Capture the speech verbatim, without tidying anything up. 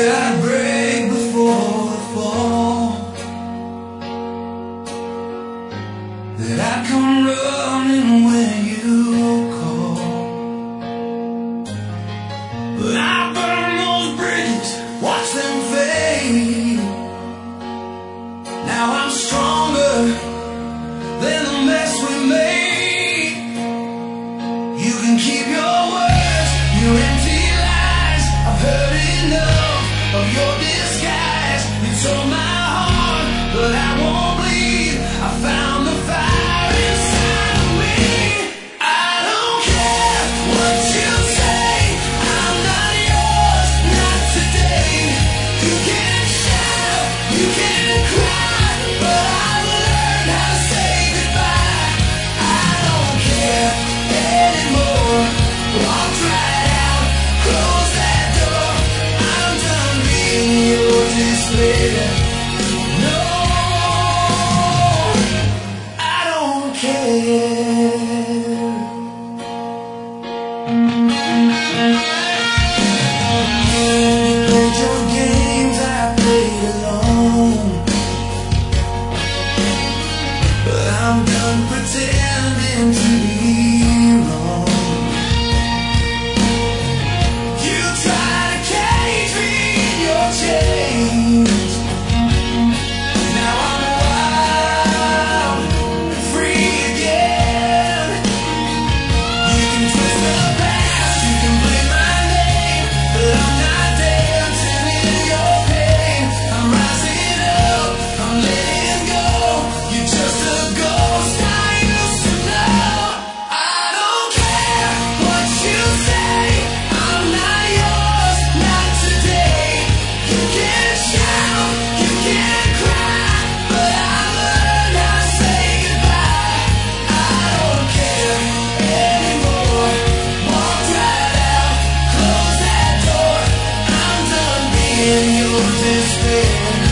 I'd break before the fall, that I'd come running when you call. But I burned those bridges, watch them fade. Now I'm stronger than the mess we made. You can keep your words, your empty lies. I've heard enough of your disguise. You told my heart, but I won't bleed. I found the fire inside of me. I don't care what you say, I'm not yours, not today. You can shout, you can cry, but I've learned how to say goodbye. I don't care anymore. Walk right out, close that door. I'm done being your despair. No, I don't care. You played your games, I played alone. But I'm done pretending to be wrong. You try to cage me in your chains. Now I'm wild and free again. You can twist the past, you can blame my name, but I'm not dancing in your pain. I'm rising up, I'm letting go. You're just a ghost I used to know. I don't care what you say, I'm not yours, not today. You can shout, you can cry, but I've learned how to say goodbye. I don't care anymore. Walk right out, close that door. I'm done being your despair.